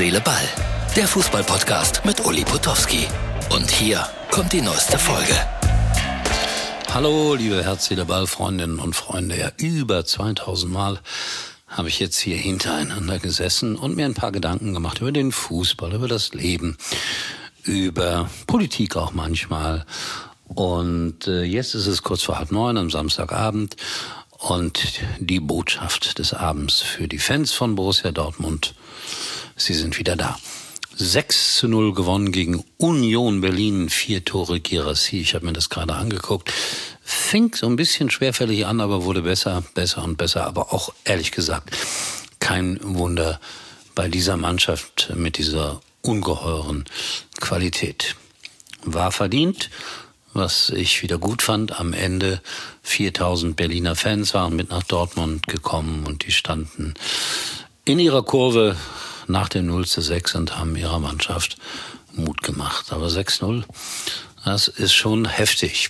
Seele, Ball. Der Fußball-Podcast mit Uli Potowski. Und hier kommt die neueste Folge. Hallo, liebe Herz, Seele, Ball, Freundinnen und Freunde. Ja, über 2000 Mal habe ich jetzt hier hintereinander gesessen und mir ein paar Gedanken gemacht über den Fußball, über das Leben, über Politik auch manchmal. Und jetzt ist es kurz vor 8:30 am Samstagabend und die Botschaft des Abends für die Fans von Borussia Dortmund: Sie sind wieder da. 6:0 gewonnen gegen Union Berlin, 4 Tore Guirassy. Ich habe mir das gerade angeguckt. Fing so ein bisschen schwerfällig an, aber wurde besser und besser. Aber auch, ehrlich gesagt, kein Wunder bei dieser Mannschaft mit dieser ungeheuren Qualität. War verdient, was ich wieder gut fand. Am Ende 4000 Berliner Fans waren mit nach Dortmund gekommen und die standen in ihrer Kurve nach dem 0:6 und haben ihrer Mannschaft Mut gemacht. Aber 6:0, das ist schon heftig.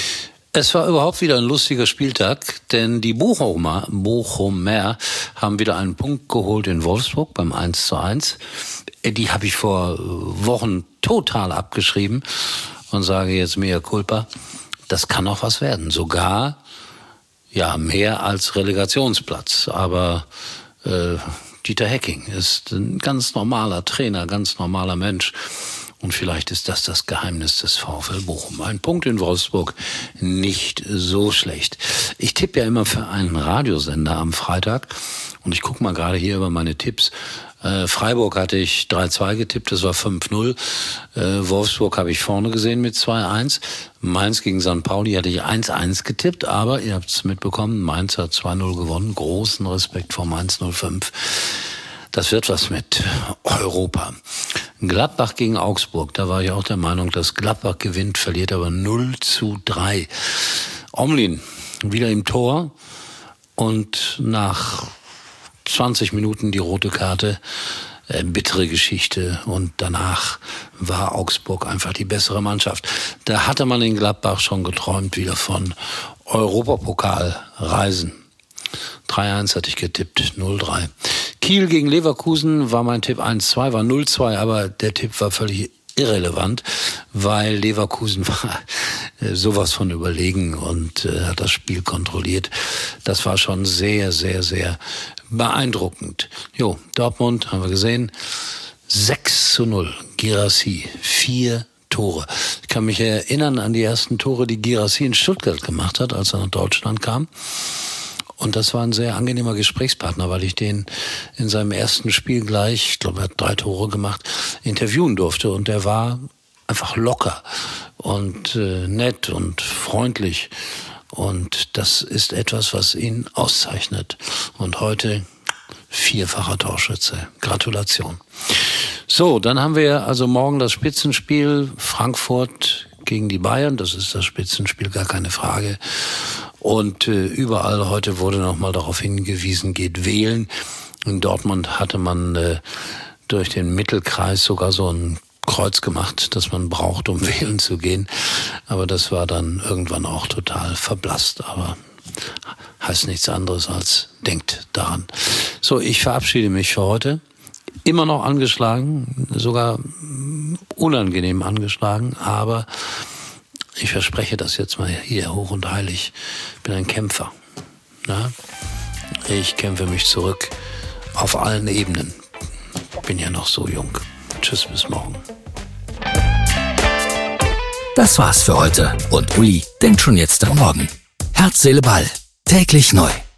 Es war überhaupt wieder ein lustiger Spieltag, denn die Bochumer haben wieder einen Punkt geholt in Wolfsburg beim 1:1. Die habe ich vor Wochen total abgeschrieben und sage jetzt mea culpa, das kann auch was werden. Sogar ja mehr als Relegationsplatz. Aber Dieter Hecking ist ein ganz normaler Trainer, ganz normaler Mensch. Und vielleicht ist das Geheimnis des VfL Bochum. Ein Punkt in Wolfsburg, nicht so schlecht. Ich tippe ja immer für einen Radiosender am Freitag. Und ich gucke mal gerade hier über meine Tipps. Freiburg hatte ich 3:2 getippt, das war 5:0. Wolfsburg habe ich vorne gesehen mit 2:1. Mainz gegen St. Pauli hatte ich 1:1 getippt, aber ihr habt es mitbekommen, Mainz hat 2:0 gewonnen. Großen Respekt vor Mainz 05. Das wird was mit Europa. Gladbach gegen Augsburg, da war ich auch der Meinung, dass Gladbach gewinnt, verliert aber 0:3. Omlin wieder im Tor und nach 20 Minuten die rote Karte, bittere Geschichte, und danach war Augsburg einfach die bessere Mannschaft. Da hatte man in Gladbach schon geträumt wieder von Europapokalreisen. 3:1 hatte ich getippt, 0:3. Kiel gegen Leverkusen war mein Tipp 1:2, war 0:2, aber der Tipp war völlig irrelevant, weil Leverkusen war sowas von überlegen und hat das Spiel kontrolliert. Das war schon sehr, sehr, sehr beeindruckend. Dortmund haben wir gesehen, 6:0, Guirassy, 4 Tore. Ich kann mich erinnern an die ersten Tore, die Guirassy in Stuttgart gemacht hat, als er nach Deutschland kam. Und das war ein sehr angenehmer Gesprächspartner, weil ich den in seinem ersten Spiel gleich, ich glaube, er hat 3 Tore gemacht, interviewen durfte. Und der war einfach locker und nett und freundlich. Und das ist etwas, was ihn auszeichnet. Und heute 4-facher Torschütze. Gratulation. So, dann haben wir also morgen das Spitzenspiel Frankfurt gegen die Bayern. Das ist das Spitzenspiel, gar keine Frage. Und überall heute wurde nochmal darauf hingewiesen, geht wählen. In Dortmund hatte man durch den Mittelkreis sogar so ein Kreuz gemacht, das man braucht, um wählen zu gehen. Aber das war dann irgendwann auch total verblasst. Aber heißt nichts anderes als denkt daran. So, ich verabschiede mich für heute. Immer noch angeschlagen, sogar unangenehm angeschlagen, aber ich verspreche das jetzt mal hier hoch und heilig. Ich bin ein Kämpfer. Ja? Ich kämpfe mich zurück auf allen Ebenen. Bin ja noch so jung. Tschüss, bis morgen. Das war's für heute. Und Uli denkt schon jetzt am Morgen. Herz, Seele, Ball. Täglich neu.